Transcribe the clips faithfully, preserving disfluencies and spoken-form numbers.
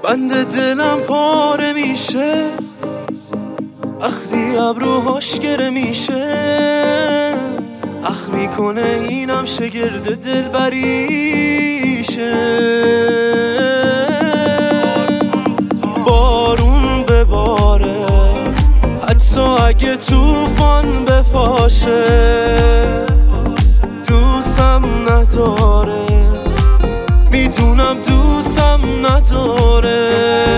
بند دلم پاره میشه وقتی ابروهاش گره میشه، اخ میکنه اینم شگرد دلبریشه. بارون بباره حتی اگه طوفان بپاشه، دوستم نداره، میدونم دوستم نداره.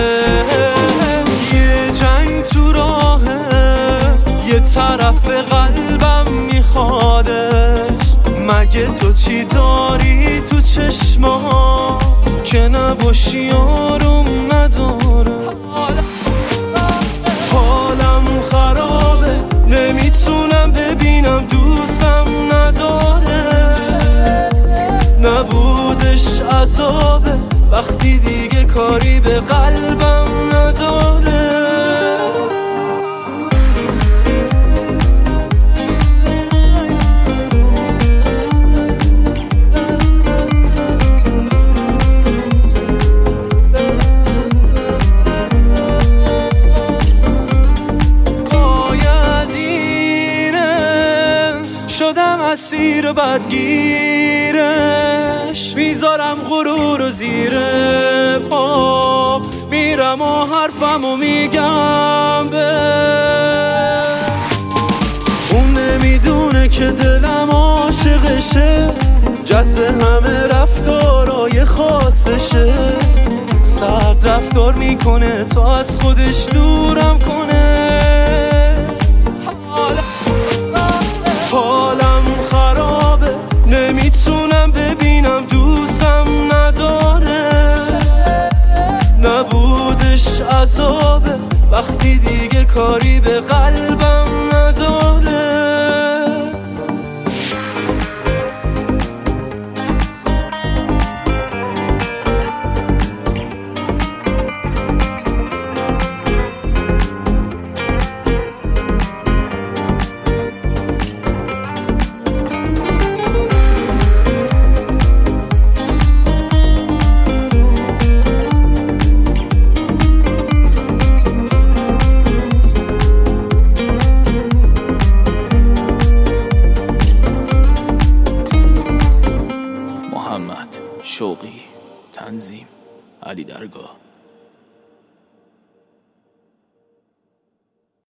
یه جنگ تو راهه، یه طرف قلبم میخوادش. مگه تو چی داری تو چشما که نباشی آروم نداره؟ حالم خرابه، نمیتونم ببینم دوستم نداره. نبودش عذابه وقتی دیگه کاری به قلبم نداره. شدم اسیر بدگیرش، میذارم غرور و زیر پا، میرم و حرفم و میگم به اون. نمیدونه که دلم عاشقشه، جذب همه رفتارای خاصشه. سرد رفتار میکنه تا از خودش دورم کنه. حالم خرابه، نمیتونم ببینم دوستم نداره. نبودش عذابه وقتی دیگه کاری به قلبم نداره. محمد شوقی، تنظیم علی درگاه.